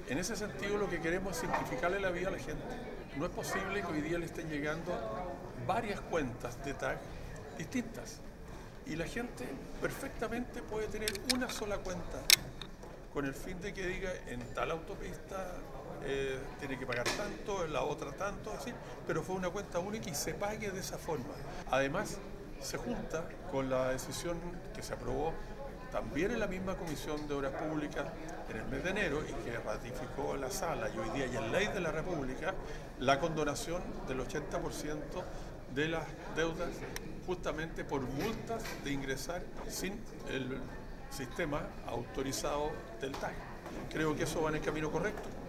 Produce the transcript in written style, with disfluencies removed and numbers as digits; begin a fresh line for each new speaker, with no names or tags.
En ese sentido, lo que queremos es simplificarle la vida a la gente. No es posible que hoy día le estén llegando varias cuentas de tag distintas. Y la gente perfectamente puede tener una sola cuenta con el fin de que diga en tal autopista tiene que pagar tanto, en la otra tanto, así, pero fue una cuenta única y se pague de esa forma. Además, se junta con la decisión que se aprobó también en la misma Comisión de Obras Públicas en el mes de enero y que ratificó la Sala y hoy día ya en ley de la República la condonación del 80% de las deudas justamente por multas de ingresar sin el sistema autorizado del TAG. Creo que eso va en el camino correcto.